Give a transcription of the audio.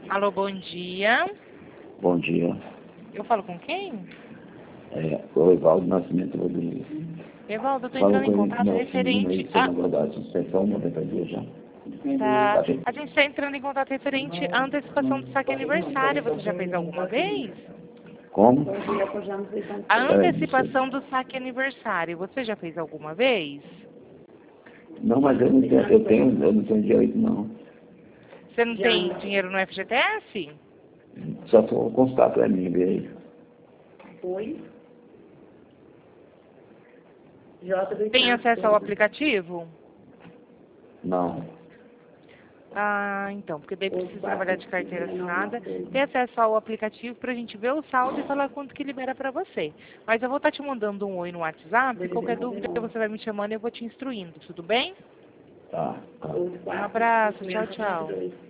Alô, bom dia. Bom dia. Eu falo com quem? O Evaldo Nascimento Rodrigues. Evaldo, eu estou Falo entrando em com ele, contato meu filho, referente aí, na verdade, suspensão 90 dias já. tá. Tá bem. A gente está entrando em contato referente à antecipação do saque aniversário. Você já fez alguma vez? Como? A Peraí, não sei. antecipação do saque aniversário, você já fez alguma vez? Não, mas eu não tenho direito não. Você não tem dinheiro no FGTS? Só se for constar pra mim, vê aí. Tem acesso ao aplicativo? Não. Ah, então, porque daí precisa trabalhar de carteira assinada, ter acesso ao aplicativo pra gente ver o saldo e falar quanto que libera pra você. Mas eu vou estar te mandando um oi no WhatsApp, qualquer dúvida você vai me chamando e eu vou te instruindo, tudo bem? Tá. Um abraço, tchau, tchau.